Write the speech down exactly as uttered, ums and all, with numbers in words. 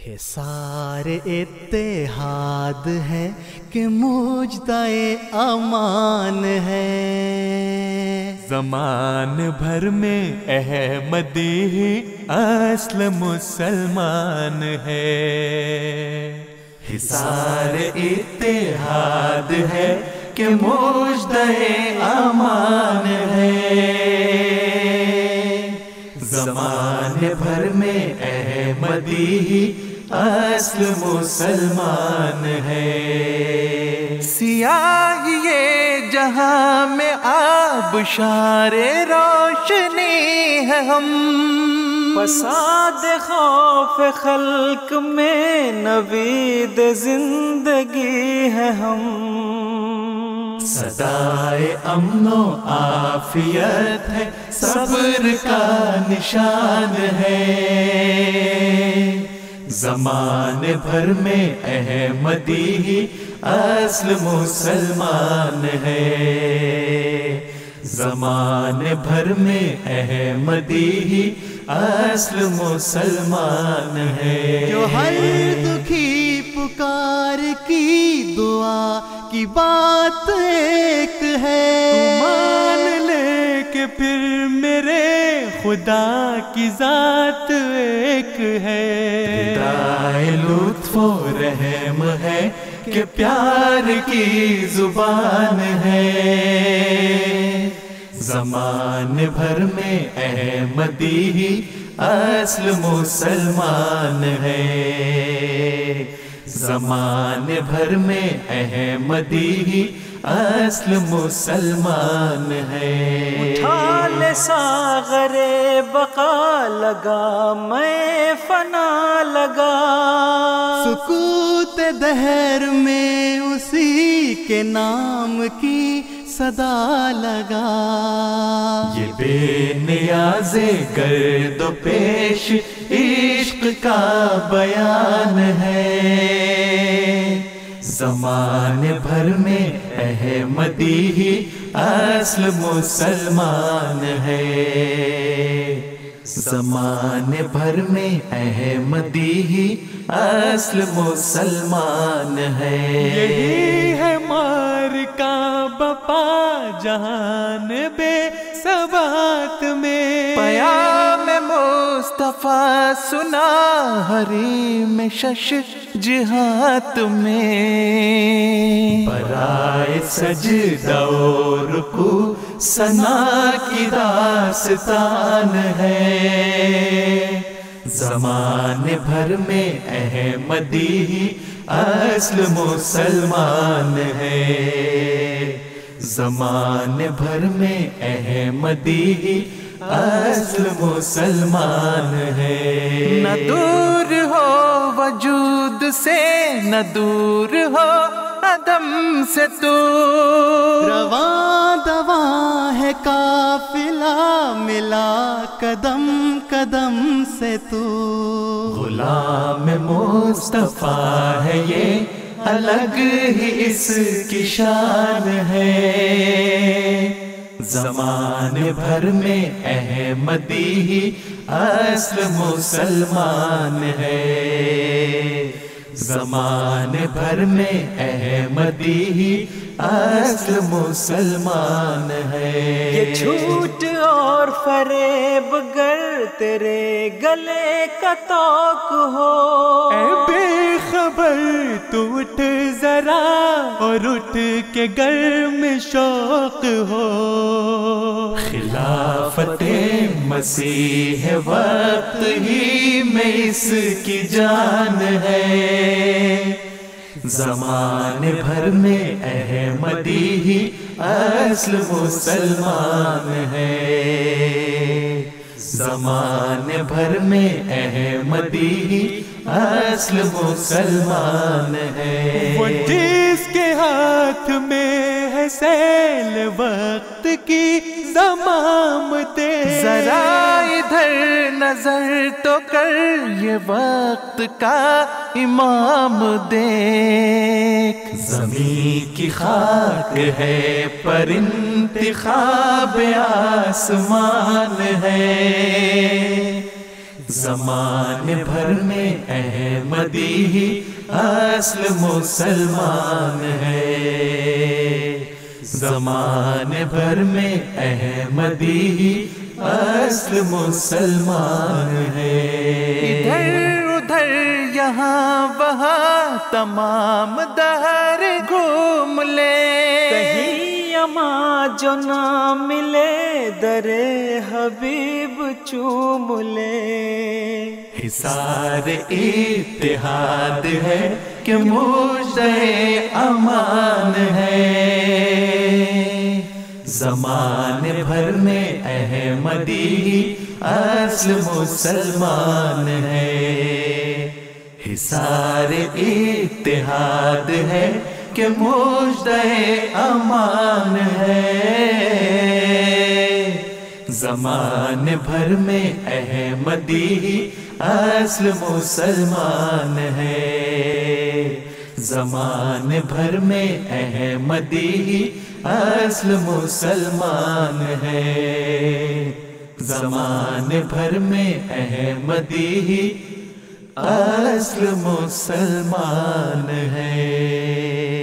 حصار اتحاد ہے کہ مجدائے امان ہے، زمان بھر میں احمدی ہی اصل مسلمان ہے۔ حصار اتحاد ہے کہ مجدائے امان ہے، زمان بھر میں احمدی ہی اصل مسلمان ہے۔ سیاہی یہ جہاں میں آبشار روشنی ہے ہم، فساد خوف خلق میں نوید زندگی ہے ہم، صدائے امن و عافیت ہے صبر کا نشان ہے، زمان بھر میں احمدی ہی اصل مسلمان ہے، زمان بھر میں احمدی ہی اصل مسلمان ہے۔ جو ہر دکھی پکار کی دعا کی بات ایک ہے، مان لے کہ پھر میرے خدا کی ذات ایک ہے، خدائے لطف و رحم ہے کہ پیار کی زبان ہے، زمان بھر میں احمدی ہی اصل مسلمان ہے، زمان بھر میں احمدی ہی اصل مسلمان ہے۔ اٹھا لے ساغر بقا لگا میں فنا لگا، سکوت دہر میں اسی کے نام کی صدا لگا، یہ بے نیاز گرد و پیش عشق کا بیان ہے، زمان بھر میں احمدی ہی اصل مسلمان ہے، زمان بھر میں احمدی ہی اصل مسلمان ہے۔ یہی ہے مار کا بپا جہان بے ثبات میں، پیام مصطفیٰ سنا حریم شش جہات میں، برائے سجدہ و رکوع ثنا کی داستان ہے، زمان بھر میں احمدی ہی اصل مسلمان ہے، زمان بھر میں احمدی ہی اصل مسلمان ہے۔ نہ دور ہو وجود سے نہ دور ہو عدم سے تو، رواں دواں ہے قافلہ ملا قدم قدم سے تو، غلام مصطفیٰ ہے یہ الگ ہی اس کی شان ہے، زمان بھر میں احمدی ہی اصل مسلمان ہے، زمان بھر میں احمدی ہی اصل مسلمان ہے۔ یہ جھوٹ اور فریب گر تیرے گلے کا توق ہو، اے بے خبر تو اٹھ ذرا اور اٹھ کے گر میں شوق ہو، خلافت مسیح وقت ہی میں اس کی جان ہے، زمان بھر میں احمدی ہی اصل مسلمان ہے، زمان بھر میں احمدی ہی اصل مسلمان ہے۔ وہ جس کے ہاتھ میں ہے سیل وقت کی زمام دے، ذرا ادھر نظر تو کر یہ وقت کا امام دیکھ، زمین کی خاک ہے پر انتخاب آسمان ہے، زمانے بھر میں احمدی ہی اصل مسلمان ہے، زمانے بھر میں احمدی ہی اصل مسلمان ہے۔ ادھر ادھر یہاں وہاں تمام دہر گھوم لے، کہیں اما جو نہ ملے در حبیب چوم لے۔ حصار اتحاد ہے کہ مجدے امان ہے، زمانے بھر میں احمدی اصل مسلمان ہے۔ حصار اتحاد ہے کہ مجدے امان ہے، زمانے بھر میں احمدی اصل مسلمان ہے، زمانے بھر میں احمدی اصل مسلمان ہے، زمانے بھر میں احمدی اصل مسلمان ہے۔